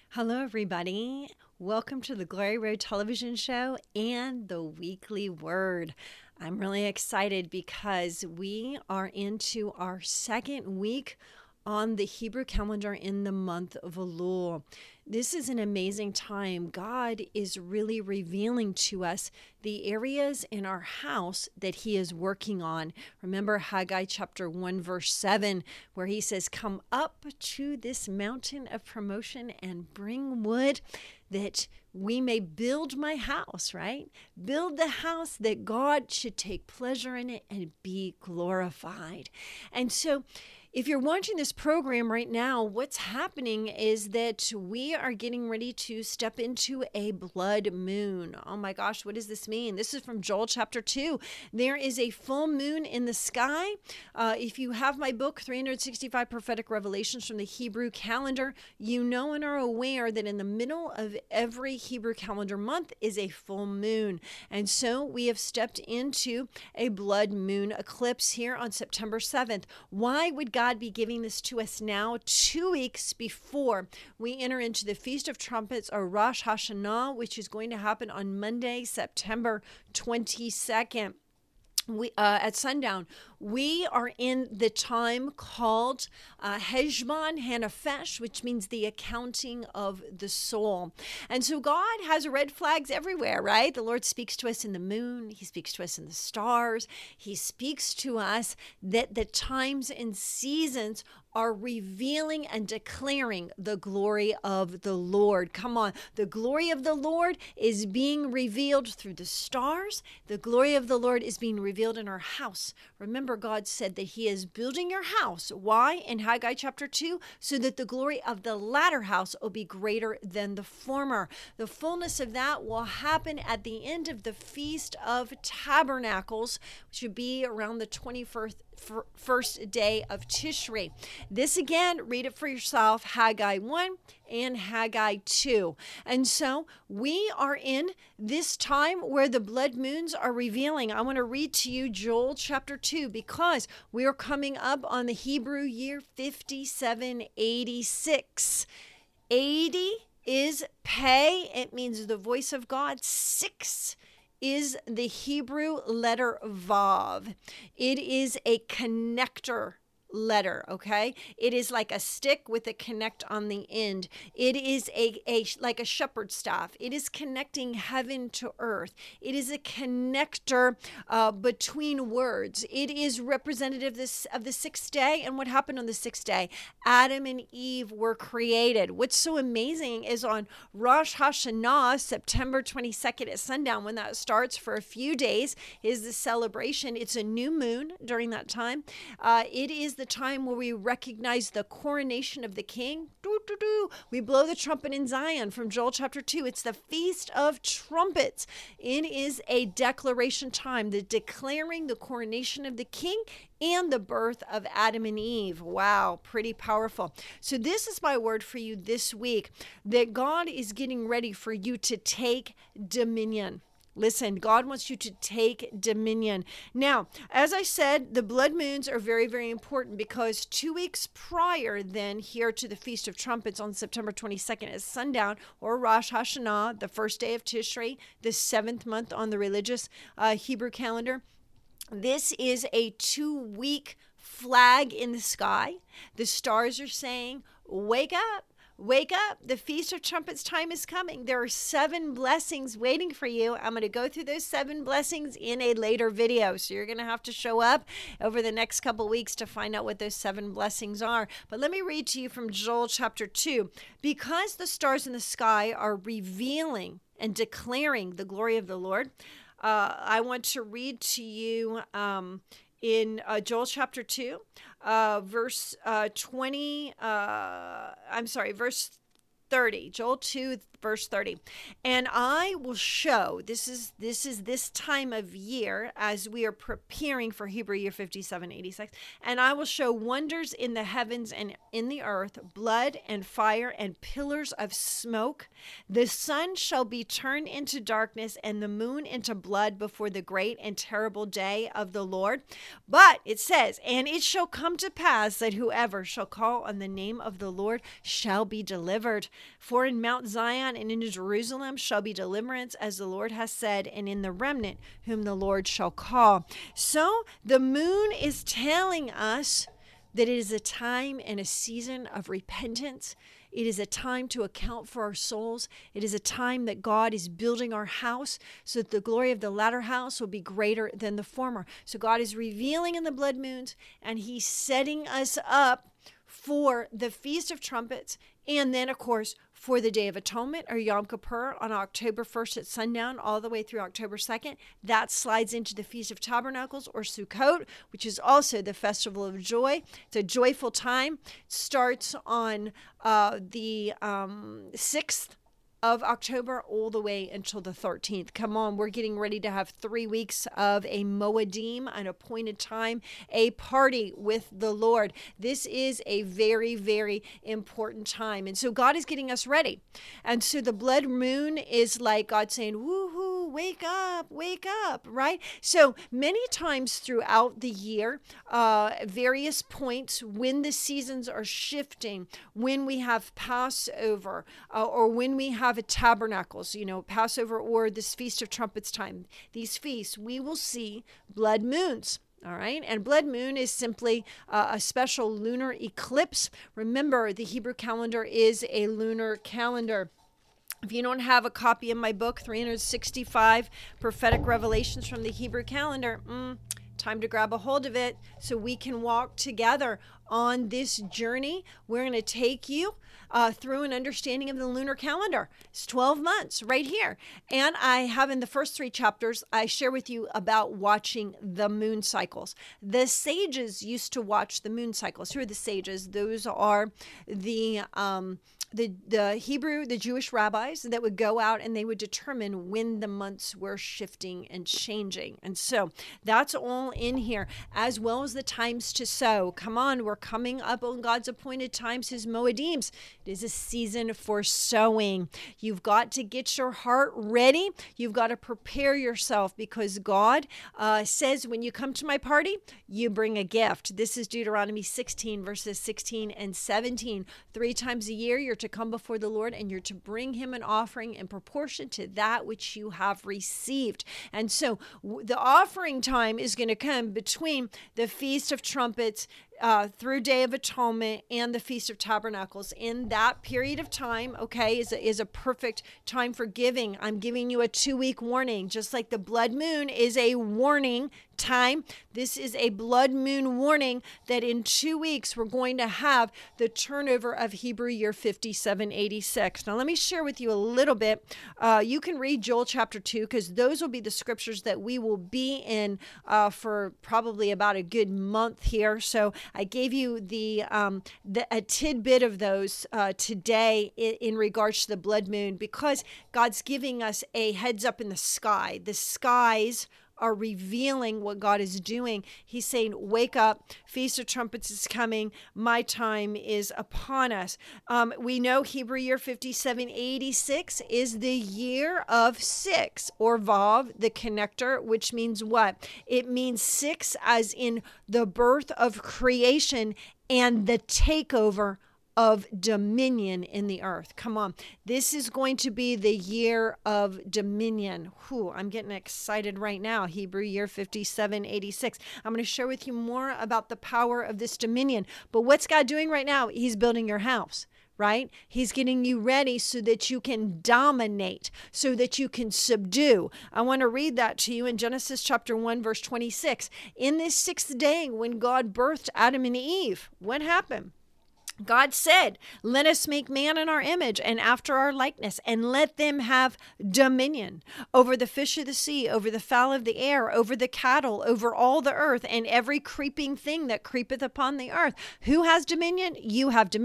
Hello, everybody. Welcome to the Glory Road television show and the weekly word. I'm really excited because we are into our second week on the Hebrew calendar in the month of Elul. This is an amazing time. God is really revealing to us the areas in our house that he is working on. Remember Haggai chapter 1 verse 7 where he says, "Come up to this mountain of promotion and bring wood that we may build my house," right? Build the house that God should take pleasure in it and be glorified. And so if you're watching this program right now, what's happening is that we are getting ready to step into a blood moon. Oh my gosh, what does this mean? This is from Joel chapter 2. There is a full moon in the sky. If you have my book, 365 Prophetic Revelations from the Hebrew Calendar, you know and are aware that in the middle of every Hebrew calendar month is a full moon. And so we have stepped into a blood moon eclipse here on September 7th. Why would God be giving this to us now, 2 weeks before we enter into the Feast of Trumpets or Rosh Hashanah, which is going to happen on Monday, September 22nd? At sundown, we are in the time called Heshbon Hanafesh, which means the accounting of the soul. And so God has red flags everywhere, right? The Lord speaks to us in the moon. He speaks to us in the stars. He speaks to us that the times and seasons are revealing and declaring the glory of the Lord. Come on. The glory of the Lord is being revealed through the stars. The glory of the Lord is being revealed in our house. Remember, God said that he is building your house. Why? In Haggai chapter 2, so that the glory of the latter house will be greater than the former. The fullness of that will happen at the end of the Feast of Tabernacles, which would be around the 21st day of Tishri. This again, read it for yourself, Haggai 1 and Haggai 2. And so we are in this time where the blood moons are revealing. I want to read to you Joel chapter 2 because we are coming up on the Hebrew year 5786. 80 is pay. It means the voice of God. 6 is the Hebrew letter Vav. It is a connector letter, okay? It is like a stick with a connect on the end. It is like a shepherd's staff. It is connecting heaven to earth. It is a connector between words. It is representative of the sixth day. And what happened on the sixth day? Adam and Eve were created. What's so amazing is on Rosh Hashanah, September 22nd at sundown, when that starts for a few days, is the celebration. It's a new moon during that time. It is the time where we recognize the coronation of the king. We blow the trumpet in Zion from Joel chapter 2. It's the Feast of Trumpets. It is a declaration time, the declaring the coronation of the king and the birth of Adam and Eve. Wow, pretty powerful. So this is my word for you this week, that God is getting ready for you to take dominion. Listen, God wants you to take dominion. Now, as I said, the blood moons are very, very important because 2 weeks prior then here to the Feast of Trumpets on September 22nd at sundown, or Rosh Hashanah, the first day of Tishrei, the 7th month on the religious Hebrew calendar, this is a 2-week flag in the sky. The stars are saying, wake up. Wake up. The Feast of Trumpets time is coming. There are 7 blessings waiting for you. I'm going to go through those 7 blessings in a later video. So you're going to have to show up over the next couple weeks to find out what those 7 blessings are. But let me read to you from Joel chapter 2. Because the stars in the sky are revealing and declaring the glory of the Lord, I want to read to you in Joel chapter 2, verse 30. Joel 2, verse 30. And I will show, this is this time of year as we are preparing for Hebrew year 5786, and I will show wonders in the heavens and in the earth, blood and fire and pillars of smoke. The sun shall be turned into darkness and the moon into blood before the great and terrible day of the Lord. But it says, and it shall come to pass that whoever shall call on the name of the Lord shall be delivered. For in Mount Zion and in Jerusalem shall be deliverance, as the Lord has said, and in the remnant whom the Lord shall call. So the moon is telling us that it is a time and a season of repentance. It is a time to account for our souls. It is a time that God is building our house so that the glory of the latter house will be greater than the former. So God is revealing in the blood moons, and he's setting us up for the Feast of Trumpets, and then, of course, for the Day of Atonement, or Yom Kippur, on October 1st at sundown, all the way through October 2nd. That slides into the Feast of Tabernacles, or Sukkot, which is also the Festival of Joy. It's a joyful time. It starts on the 6th of October all the way until the 13th. Come on, we're getting ready to have 3 weeks of a Moedim, an appointed time, a party with the Lord. This is a very, very important time. And so God is getting us ready. And so the blood moon is like God saying, woohoo, wake up, right? So many times throughout the year, various points when the seasons are shifting, when we have Passover, or when we have a tabernacles, Passover or this Feast of Trumpets time, these feasts, we will see blood moons. All right. And blood moon is simply a special lunar eclipse. Remember, the Hebrew calendar is a lunar calendar. If you don't have a copy of my book, 365 Prophetic Revelations from the Hebrew Calendar, time to grab a hold of it so we can walk together on this journey. We're going to take you through an understanding of the lunar calendar. It's 12 months right here. And I have in the first 3 chapters, I share with you about watching the moon cycles. The sages used to watch the moon cycles. Who are the sages? Those are the Hebrew, the Jewish rabbis that would go out and they would determine when the months were shifting and changing. And so that's all in here, as well as the times to sow. Come on, we're coming up on God's appointed times, his Moedims. It is a season for sowing. You've got to get your heart ready. You've got to prepare yourself, because God says when you come to my party, you bring a gift. This is Deuteronomy 16 verses 16 and 17. 3 times a year, you're to come before the Lord and you're to bring him an offering in proportion to that which you have received. And so the offering time is going to come between the Feast of Trumpets through Day of Atonement and the Feast of Tabernacles. In that period of time, is a perfect time for giving. I'm giving you a 2-week warning, just like the blood moon is a warning time. This is a blood moon warning that in 2 weeks we're going to have the turnover of Hebrew year 5786. Now let me share with you a little bit. You can read Joel chapter 2, because those will be the scriptures that we will be in for probably about a good month here. So I gave you a tidbit of those today in regards to the blood moon, because God's giving us a heads up in the sky. The skies are revealing what God is doing. He's saying, wake up, Feast of Trumpets is coming, my time is upon us. We know Hebrew year 5786 is the year of 6, or Vav, the connector, which means what? It means 6 as in the birth of creation and the takeover of dominion in the earth. Come on. This is going to be the year of dominion. I'm getting excited right now. Hebrew year 5786. I'm going to share with you more about the power of this dominion. But what's God doing right now? He's building your house, right? He's getting you ready so that you can dominate, so that you can subdue. I want to read that to you in Genesis chapter 1, verse 26. In this 6th day, when God birthed Adam and Eve, what happened? God said, let us make man in our image and after our likeness, and let them have dominion over the fish of the sea, over the fowl of the air, over the cattle, over all the earth, and every creeping thing that creepeth upon the earth. Who has dominion? You have dominion.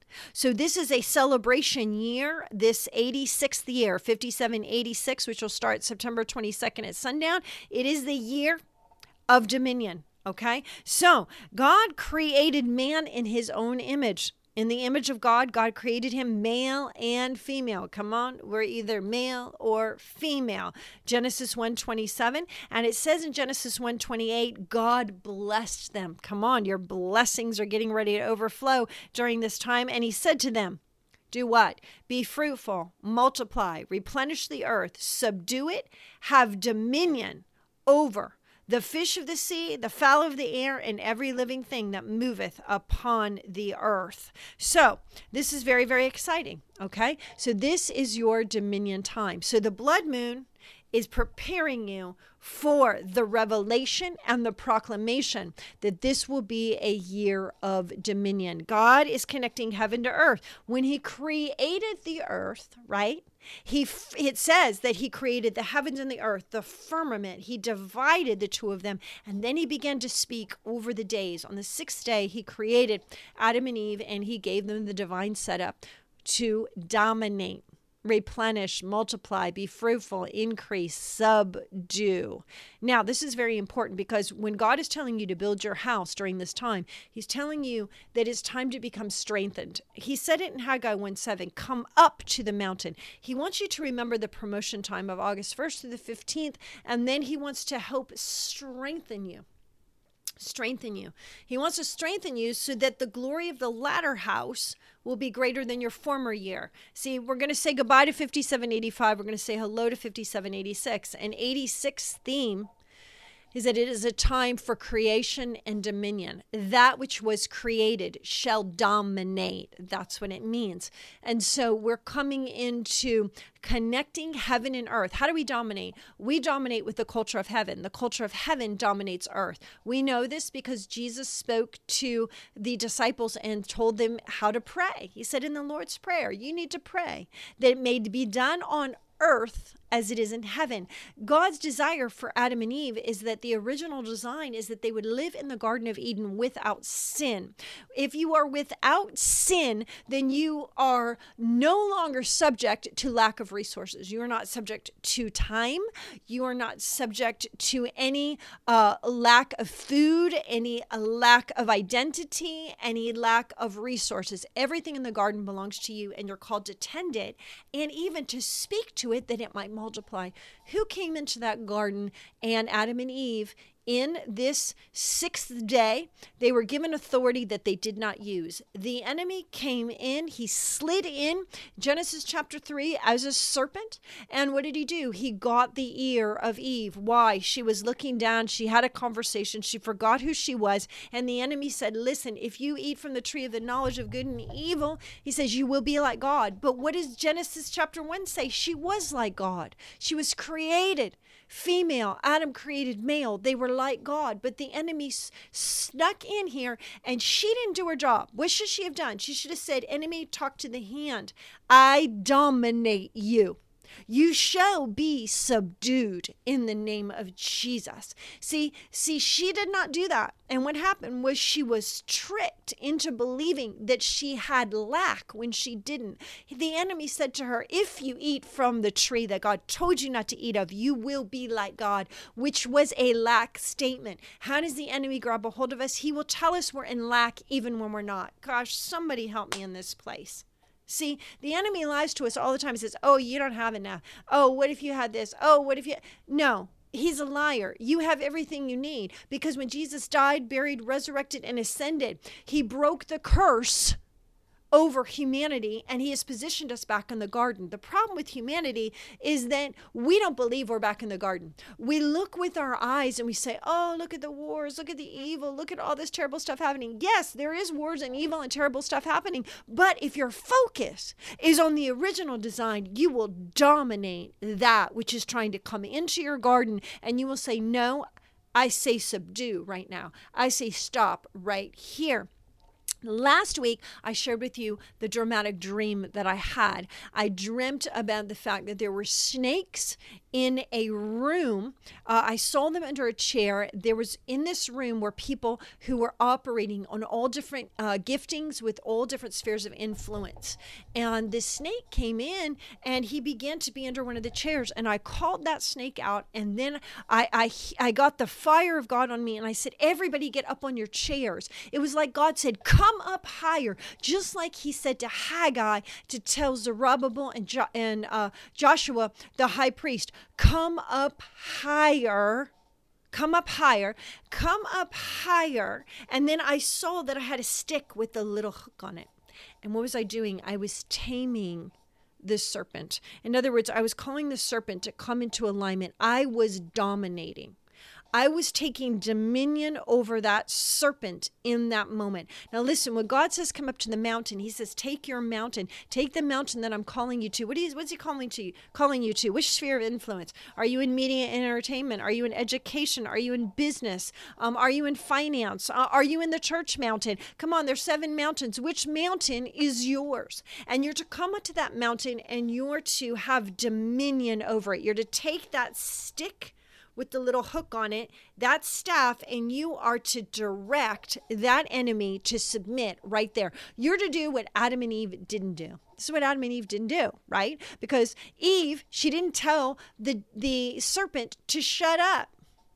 So this is a celebration year, this 86th year, 5786, which will start September 22nd at sundown. It is the year of dominion. Okay, so God created man in his own image. In the image of God, God created him male and female. Come on, we're either male or female. Genesis 1:27, and it says in Genesis 1:28, God blessed them. Come on, your blessings are getting ready to overflow during this time. And he said to them, do what? Be fruitful, multiply, replenish the earth, subdue it, have dominion over the fish of the sea, the fowl of the air, and every living thing that moveth upon the earth. So this is very, very exciting. Okay. So this is your dominion time. So the blood moon is preparing you for the revelation and the proclamation that this will be a year of dominion. God is connecting heaven to earth. When he created the earth, right? It says that he created the heavens and the earth, the firmament. He divided the two of them, and then he began to speak over the days. On the sixth day, he created Adam and Eve, and he gave them the divine setup to dominate, replenish, multiply, be fruitful, increase, subdue. Now, this is very important because when God is telling you to build your house during this time, he's telling you that it's time to become strengthened. He said it in Haggai 1:7, come up to the mountain. He wants you to remember the promotion time of August 1st through the 15th, and then he wants to help strengthen you. He wants to strengthen you so that the glory of the latter house will be greater than your former year. See, we're going to say goodbye to 5785. We're going to say hello to 5786. An 86 theme is that it is a time for creation and dominion. That which was created shall dominate. That's what it means. And so we're coming into connecting heaven and earth. How do we dominate? We dominate with the culture of heaven. The culture of heaven dominates earth. We know this because Jesus spoke to the disciples and told them how to pray. He said in the Lord's Prayer, you need to pray that it may be done on earth as it is in heaven. God's desire for Adam and Eve is that the original design is that they would live in the Garden of Eden without sin. If you are without sin, then you are no longer subject to lack of resources. You are not subject to time. You are not subject to any lack of food, any lack of identity, any lack of resources. Everything in the garden belongs to you, and you're called to tend it and even to speak to it that it might multiply. Who came into that garden? And Adam and Eve, in this sixth day, they were given authority that they did not use. The enemy came in. He slid in Genesis chapter 3 as a serpent. And what did he do? He got the ear of Eve. Why? She was looking down. She had a conversation. She forgot who she was. And the enemy said, listen, if you eat from the tree of the knowledge of good and evil, he says, you will be like God. But what does Genesis chapter 1 say? She was like God. She was created female. Adam created male. They were like God, but the enemy snuck in here and she didn't do her job. What should she have done? She should have said, enemy, talk to the hand. I dominate you. You shall be subdued in the name of Jesus. See, she did not do that. And what happened was she was tricked into believing that she had lack when she didn't. The enemy said to her, if you eat from the tree that God told you not to eat of, you will be like God, which was a lack statement. How does the enemy grab a hold of us? He will tell us we're in lack even when we're not. Gosh, somebody help me in this place. See, the enemy lies to us all the time. He says, oh, you don't have it now. Oh, what if you had this? Oh, what if you... No, he's a liar. You have everything you need because when Jesus died, buried, resurrected, and ascended, he broke the curse over humanity, and he has positioned us back in the garden. The problem with humanity is that we don't believe we're back in the garden. We look with our eyes and we say, oh, look at the wars, look at the evil, look at all this terrible stuff happening. Yes, there is wars and evil and terrible stuff happening, but if your focus is on the original design, you will dominate that which is trying to come into your garden, and you will say, no, I say subdue right now. I say stop right here. Last week, I shared with you the dramatic dream that I had. I dreamt about the fact that there were snakes in a room. I saw them under a chair. There was in this room were people who were operating on all different giftings with all different spheres of influence. And the snake came in and he began to be under one of the chairs. And I called that snake out. And then I got the fire of God on me. And I said, everybody get up on your chairs. It was like God said, come up higher, just like he said to Haggai to tell Zerubbabel and Joshua, the high priest, come up higher. Come up higher, come up higher. And then I saw that I had a stick with a little hook on it. And what was I doing? I was taming this serpent. In other words, I was calling the serpent to come into alignment. I was dominating. I was taking dominion over that serpent in that moment. Now listen, when God says come up to the mountain, he says take your mountain. Take the mountain that I'm calling you to. What's he calling you to? Which sphere of influence? Are you in media and entertainment? Are you in education? Are you in business? Are you in finance? Are you in the church mountain? Come on, there's 7 mountains. Which mountain is yours? And you're to come up to that mountain and you're to have dominion over it. You're to take that stick with the little hook on it, that staff, and you are to direct that enemy to submit right there. You're to do what Adam and Eve didn't do. This is what Adam and Eve didn't do, right? Because Eve, she didn't tell the serpent to shut up.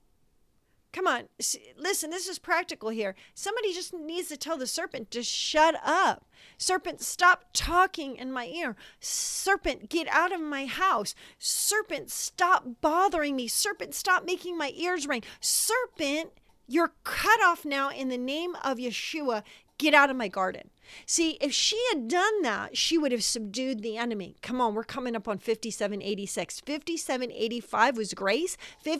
Come on, listen, this is practical here. Somebody just needs to tell the serpent to shut up. Serpent, stop talking in my ear. Serpent, get out of my house. Serpent, stop bothering me. Serpent, stop making my ears ring. Serpent, you're cut off now in the name of Yeshua. Get out of my garden. See, if she had done that, she would have subdued the enemy. Come on, we're coming up on 5786. 5785 was grace.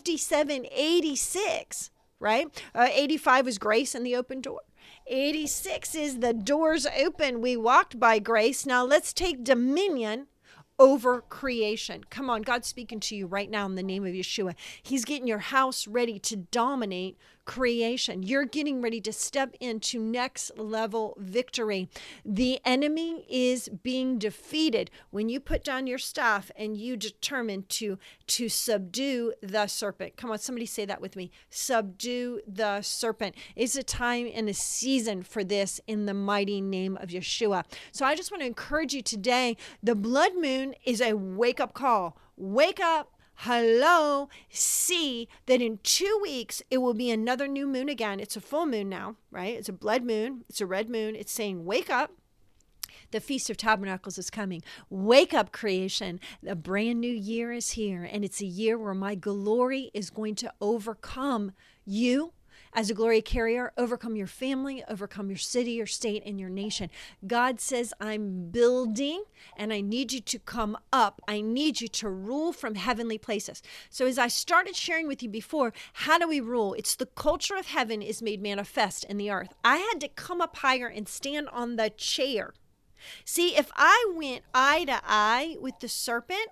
5786, right? 85 was grace and the open door. 86 is the doors open. We walked by grace. Now let's take dominion over creation. Come on, God's speaking to you right now in the name of Yeshua. He's getting your house ready to dominate creation. You're getting ready to step into next level victory. The enemy is being defeated when you put down your staff and you determine to subdue the serpent. Come on, somebody say that with me. Subdue the serpent. It's a time and a season for this in the mighty name of Yeshua. So I just want to encourage you today. The blood moon is a wake-up call. Wake up. Hello, see that in 2 weeks, it will be another new moon again. It's a full moon now, right? It's a blood moon. It's a red moon. It's saying, wake up. The Feast of Tabernacles is coming. Wake up, creation. A brand new year is here. And it's a year where my glory is going to overcome you as a glory carrier, overcome your family, overcome your city, your state, and your nation. God says, I'm building and I need you to come up. I need you to rule from heavenly places. So as I started sharing with you before, how do we rule? It's the culture of heaven is made manifest in the earth. I had to come up higher and stand on the chair. See, if I went eye to eye with the serpent,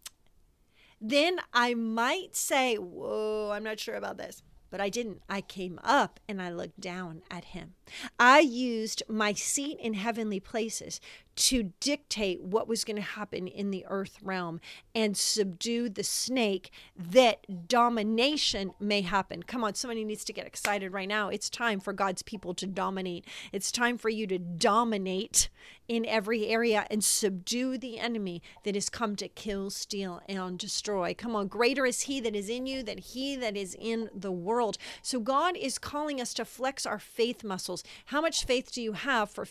then I might say, whoa, I'm not sure about this. But I didn't. I came up and I looked down at him. I used my seat in heavenly places to dictate what was going to happen in the earth realm and subdue the snake that domination may happen. Come on, somebody needs to get excited right now. It's time for God's people to dominate. It's time for you to dominate in every area and subdue the enemy that has come to kill, steal, and destroy. Come on, greater is he that is in you than he that is in the world. So God is calling us to flex our faith muscles. How much faith do you have for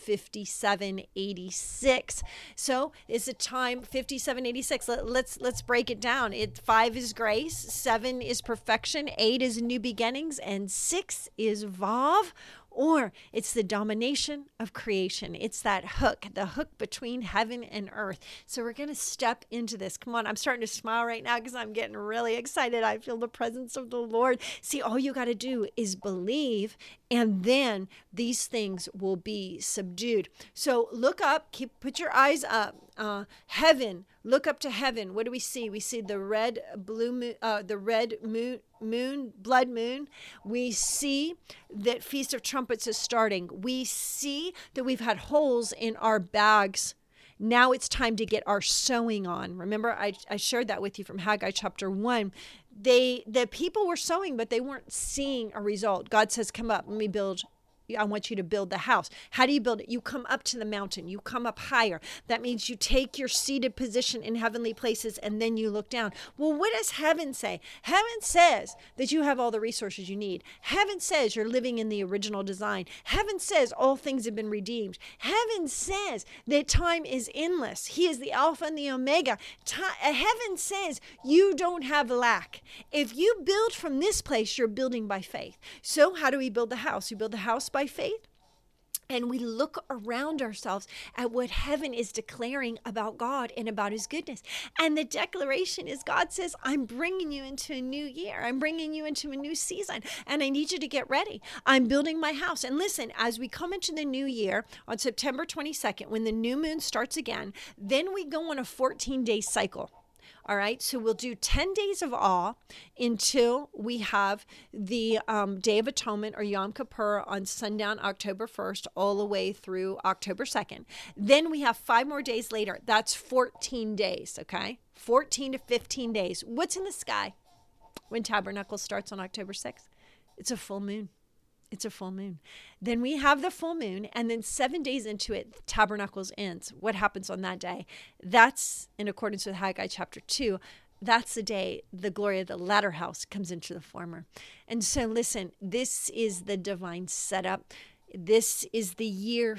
5786? So it's a time, 5786. Let's break it down. 5 is grace, 7 is perfection, 8 is new beginnings, and 6 is Vav. Or it's the domination of creation. It's that hook, the hook between heaven and earth. So we're going to step into this. Come on, I'm starting to smile right now because I'm getting really excited. I feel the presence of the Lord. See, all you got to do is believe, and then these things will be subdued. So look up, put your eyes up. Heaven, look up to heaven. What do we see? We see the red moon, blood moon. We see that Feast of Trumpets is starting. We see that we've had holes in our bags. Now it's time to get our sowing on. Remember, I shared that with you from Haggai chapter 1. The people were sowing, but they weren't seeing a result. God says, come up, let me build. I want you to build the house. How do you build it? You come up to the mountain. You come up higher. That means you take your seated position in heavenly places and then you look down. Well, what does heaven say? Heaven says that you have all the resources you need. Heaven says you're living in the original design. Heaven says all things have been redeemed. Heaven says that time is endless. He is the Alpha and the Omega. Heaven says you don't have lack. If you build from this place, you're building by faith. So how do we build the house? We build the house by faith, and we look around ourselves at what heaven is declaring about God and about his goodness. And the declaration is, God says, I'm bringing you into a new year. I'm bringing you into a new season, and I need you to get ready. I'm building my house. And listen, as we come into the new year on September 22nd, when the new moon starts again, then we go on a 14-day cycle. All right, so we'll do 10 days of awe until we have the Day of Atonement or Yom Kippur on sundown October 1st all the way through October 2nd. Then we have 5 more days later. That's 14 days, okay? 14 to 15 days. What's in the sky when Tabernacle starts on October 6th? It's a full moon. It's a full moon. Then we have the full moon, and then 7 days into it, Tabernacles ends. What happens on that day? That's in accordance with Haggai chapter 2. That's the day the glory of the latter house comes into the former. And so listen, this is the divine setup. This is the year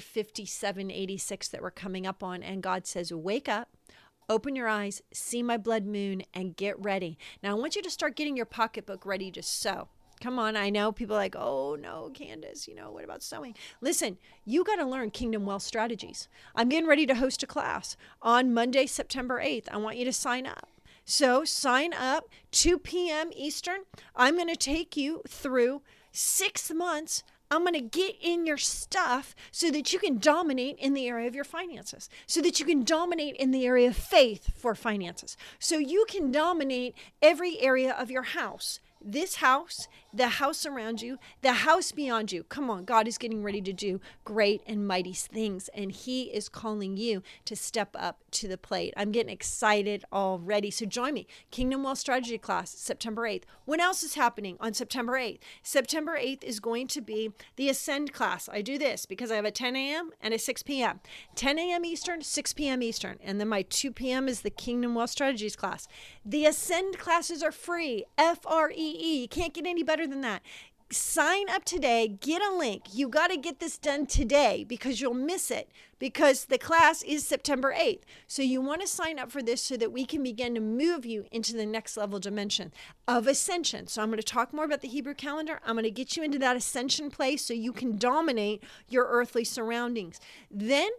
5786 that we're coming up on. And God says, wake up. Open your eyes, see my blood moon, and get ready. Now, I want you to start getting your pocketbook ready to sow. Come on, I know people are like, oh no, Candace, what about sewing? Listen, you got to learn Kingdom Wealth strategies. I'm getting ready to host a class on Monday, September 8th. I want you to sign up. So sign up, 2 p.m. Eastern. I'm going to take you through 6 months. I'm going to get in your stuff so that you can dominate in the area of your finances, so that you can dominate in the area of faith for finances, so you can dominate every area of your house. This house, the house around you, the house beyond you. Come on, God is getting ready to do great and mighty things, and he is calling you to step up to the plate. I'm getting excited already. So join me. Kingdom Wealth Strategy class, September 8th. What else is happening on September 8th? September 8th is going to be the Ascend class. I do this because I have a 10 a.m. and a 6 p.m. 10 a.m. Eastern, 6 p.m. Eastern. And then my 2 p.m. is the Kingdom Wealth Strategies class. The Ascend classes are free. FREE. You can't get any better than that. Sign up today. Get a link. You got to get this done today because you'll miss it because the class is September 8th. So you want to sign up for this so that we can begin to move you into the next level dimension of ascension. So I'm going to talk more about the Hebrew calendar. I'm going to get you into that ascension place so you can dominate your earthly surroundings. Then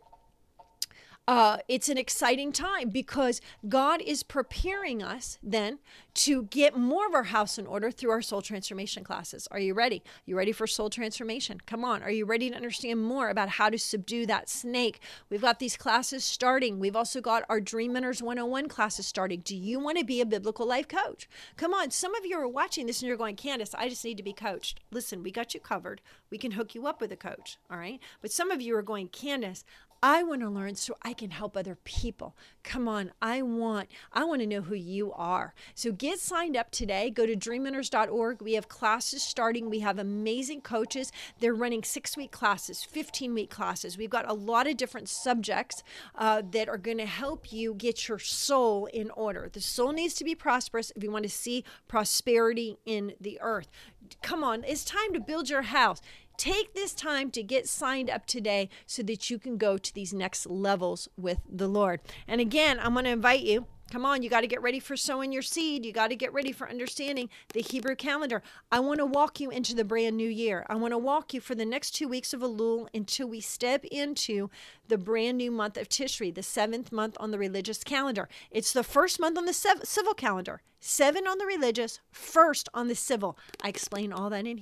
it's an exciting time because God is preparing us then to get more of our house in order through our soul transformation classes. Are you ready? You ready for soul transformation? Come on. Are you ready to understand more about how to subdue that snake? We've got these classes starting. We've also got our Dream Winners 101 classes starting. Do you want to be a biblical life coach? Come on. Some of you are watching this and you're going, Candace, I just need to be coached. Listen, we got you covered. We can hook you up with a coach. All right. But some of you are going, Candace, I want to learn so I can help other people. Come on, I want to know who you are. So get signed up today. Go to dreamwinners.org. We have classes starting. We have amazing coaches. They're running 6-week classes, 15-week classes. We've got a lot of different subjects that are going to help you get your soul in order. The soul needs to be prosperous if you want to see prosperity in the earth. Come on, it's time to build your house. Take this time to get signed up today so that you can go to these next levels with the Lord. And again, I'm going to invite you. Come on, you got to get ready for sowing your seed. You got to get ready for understanding the Hebrew calendar. I want to walk you into the brand new year. I want to walk you for the next 2 weeks of Elul until we step into the brand new month of Tishri, the 7th month on the religious calendar. It's the first month on the civil calendar. 7 on the religious, 1st on the civil. I explain all that in here.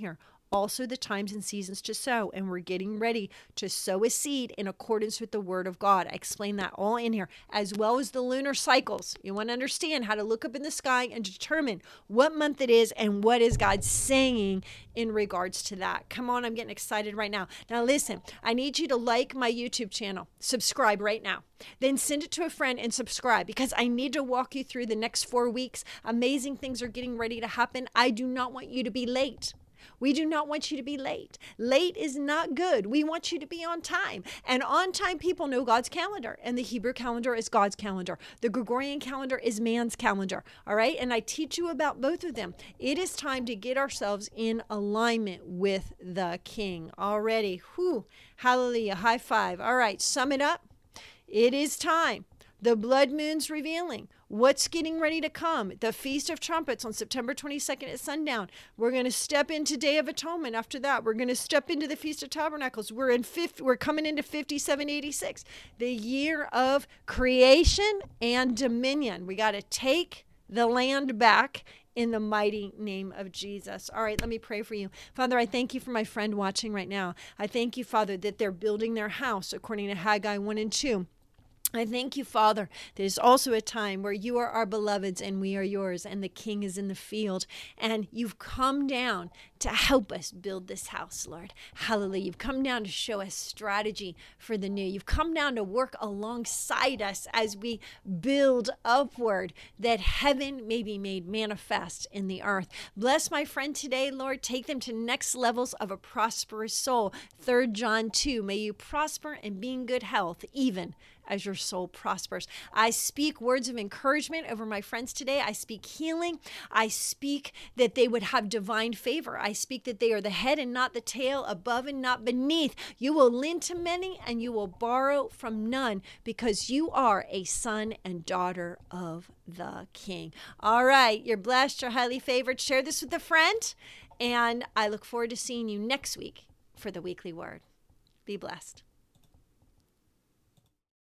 also the times and seasons to sow, and we're getting ready to sow a seed in accordance with the word of God. I explain that all in here, as well as the lunar cycles. You want to understand how to look up in the sky and determine what month it is and what is God saying in regards to that. Come on, I'm getting excited right now. Now listen, I need you to like my YouTube channel, subscribe right now. Then send it to a friend and subscribe, because I need to walk you through the next 4 weeks. Amazing things are getting ready to happen. I do not want you to be late. We do not want you to be late. Late is not good. We want you to be on time. And on time people know God's calendar. And the Hebrew calendar is God's calendar. The Gregorian calendar is man's calendar. All right? And I teach you about both of them. It is time to get ourselves in alignment with the King already. Whew. Hallelujah. High five. All right. Sum it up. It is time. The blood moon's revealing what's getting ready to come. The Feast of Trumpets on September 22nd at sundown. We're going to step into Day of Atonement. After that, we're going to step into the Feast of Tabernacles. We're coming into 5786, the year of creation and dominion. We got to take the land back in the mighty name of Jesus. All right, let me pray for you. Father, I thank you for my friend watching right now. I thank you, Father, that they're building their house according to Haggai 1 and 2. I thank you, Father. There's also a time where you are our beloveds and we are yours, and the King is in the field, and you've come down to help us build this house, Lord. Hallelujah. You've come down to show us strategy for the new. You've come down to work alongside us as we build upward, that heaven may be made manifest in the earth. Bless my friend today, Lord. Take them to next levels of a prosperous soul. 3 John 2, may you prosper and be in good health, even as your soul prospers. I speak words of encouragement over my friends today. I speak healing. I speak that they would have divine favor. I speak that they are the head and not the tail, above and not beneath. You will lend to many and you will borrow from none, because you are a son and daughter of the King. All right, you're blessed, you're highly favored. Share this with a friend, and I look forward to seeing you next week for the weekly word. Be blessed.